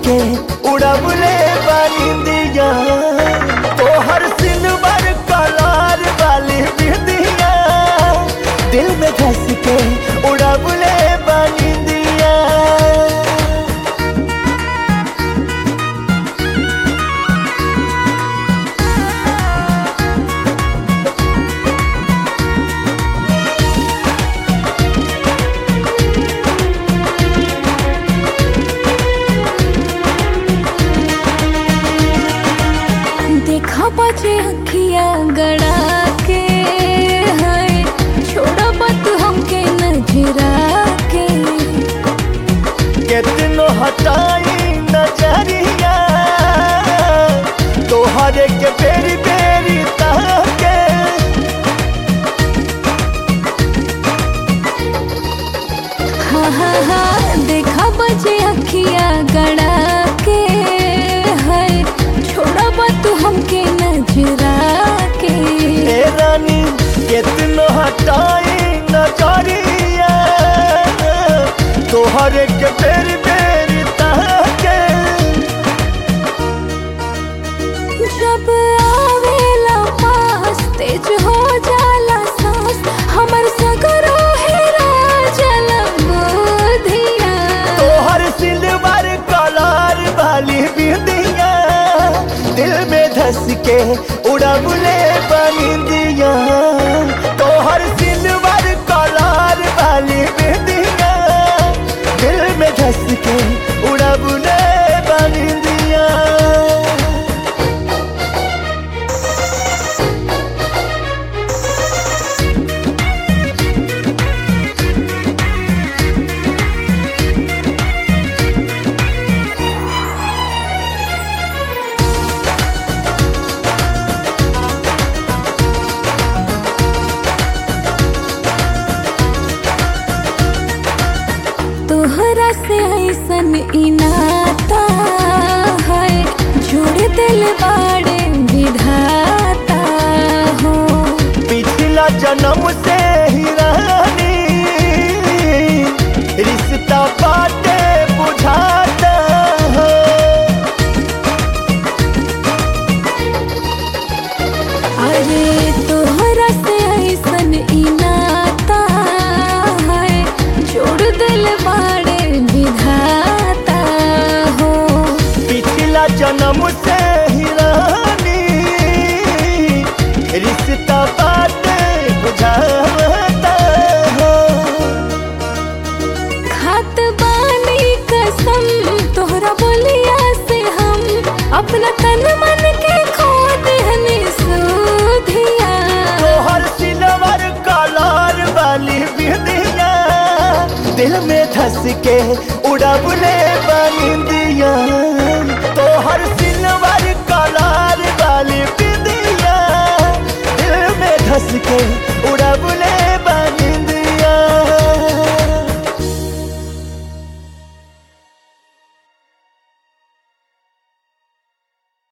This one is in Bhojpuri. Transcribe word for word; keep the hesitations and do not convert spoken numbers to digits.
के उड़बले बनिंदिया तोहर सिल्वर कलर वाली बिंदिया दिल में धस के उड़बले बनिंदिया। देखा बचे अखिया गड़ा के है छोड़ा बात हमके नजरा के कितनो हटाई नजरिया तोहरे के बेरी बेरी ताके हाँ हाँ हाँ देखा बचे अखिया गड़ा के है छोड़ा बात हमके नजरा के ए रानी कितनो हटाई नजरिया तोहरे के बेरी बेरी ताके जब आवेला पास तेज हो जाला सांस हमर सगरो हेरा जला बुधिया तोहर सिल्वर कलर वाली बिंदिया दिल में धस के उड़बले बनिंदिया तोहर सिल्वर कलर वाली बिंदिया दिल में धस के उड़बले बनिंदिया। तोहरा से ऐसन इनाता है जोड़ दिल बाड़े विधाता हो पिछला जन्म से ही रानी रिश्ता बाटे बुझाता हो अरे तोहरा से ऐसन इनाता है जोड़ दिल बाड़े विधाता हो पिछला जन्म से ही रानी रिश्ता बाटे बुझाता हो खात बानी कसम तोहरा बोलिया से हम अपना तन मन के खो देहनी सुधिया तोहर सिल्वर कलर वाली बिंदिया दिल में धस के उड़बले बनिंदिया तोहर सिल्वर कलर वाली बिंदिया दिल में धस के